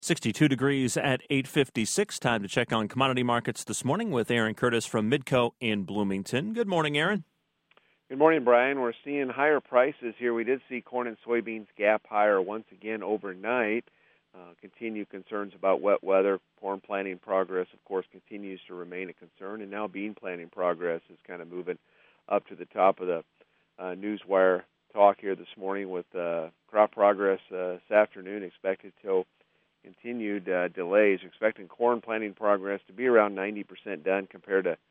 62 degrees at 8:56. Time to check on commodity markets this morning with Aaron Curtis from Midco in Bloomington. Good morning, Aaron. Good morning, Brian. We're seeing higher prices here. We did see corn and soybeans gap higher once again overnight. Continued concerns about wet weather. Corn planting progress, of course, continues to remain a concern. And now bean planting progress is kind of moving up to the top of the newswire talk here this morning with crop progress this afternoon expected till continued delays. Expecting corn planting progress to be around 90% done compared to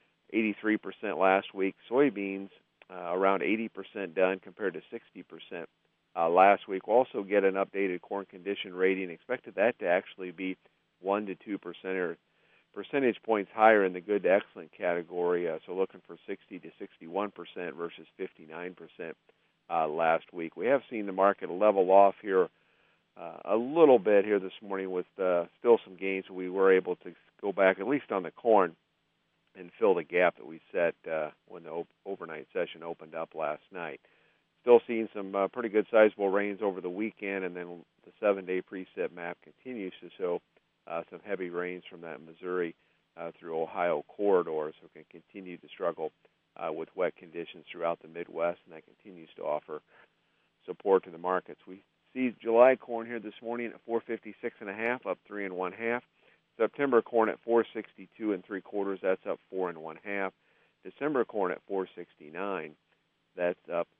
83% last week. Soybeans around 80% done compared to 60% last week. We'll also get an updated corn condition rating. Expected that to actually be 1 to 2% percentage points higher in the good to excellent category. So looking for 60 to 61% versus 59% last week. We have seen the market level off here a little bit here this morning with still some gains. We were able to go back, at least on the corn, and fill the gap that we set when the overnight session opened up last night. Still seeing some pretty good sizable rains over the weekend, and then the 7-day preset map continues to show some heavy rains from that Missouri through Ohio corridor, so we can continue to struggle with wet conditions throughout the Midwest, and that continues to offer support to the markets. We see July corn here this morning at 456.5, up 3 1/2. September corn at 462 3/4, that's up 4 1/2. December corn at 469, that's up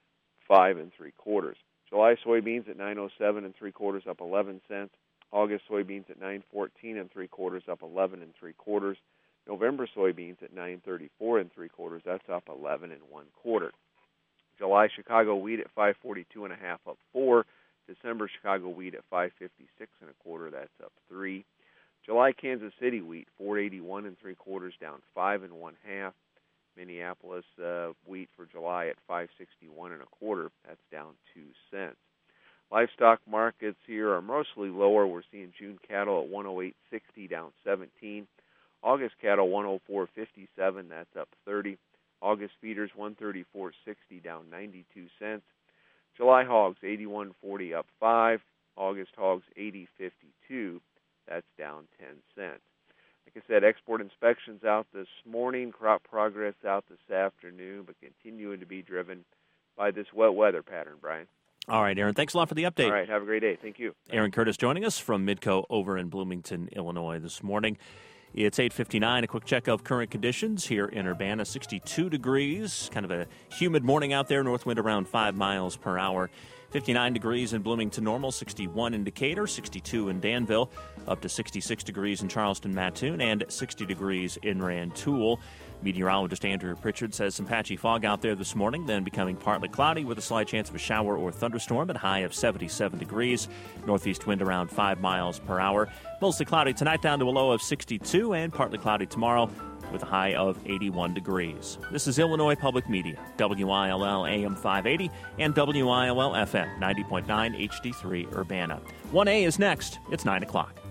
5 3/4. July soybeans at 907 3/4, up 11 cents. August soybeans at 914 3/4, up 11 3/4. November soybeans at 934 3/4, that's up 11 1/4. July Chicago wheat at 542.5, up 4. December Chicago wheat at 556 1/4, that's up 3. July Kansas City wheat 481 3/4, down 5 1/2. Minneapolis wheat for July at 561 1/4, that's down 2 cents. Livestock markets here are mostly lower. We're seeing June cattle at 108.60, down 17. August cattle 104.57, that's up 30. August feeders 134.60, down 92 cents. July hogs 81.40, up 5. August hogs 80.52, that's down 10 cents. Like I said, export inspections out this morning, crop progress out this afternoon, but continuing to be driven by this wet weather pattern, Brian. All right, Aaron, thanks a lot for the update. All right, have a great day. Thank you. Aaron Curtis joining us from Midco over in Bloomington, Illinois this morning. It's 8:59. A quick check of current conditions here in Urbana. 62 degrees, kind of a humid morning out there. North wind around 5 miles per hour. 59 degrees in Bloomington normal, 61 in Decatur, 62 in Danville, up to 66 degrees in Charleston, Mattoon, and 60 degrees in Rantoul. Meteorologist Andrew Pritchard says some patchy fog out there this morning, then becoming partly cloudy with a slight chance of a shower or thunderstorm at a high of 77 degrees. Northeast wind around 5 miles per hour. Mostly cloudy tonight down to a low of 62 and partly cloudy tomorrow with a high of 81 degrees. This is Illinois Public Media, WILL AM 580 and WILL FM 90.9 HD3 Urbana. 1A is next. It's 9 o'clock.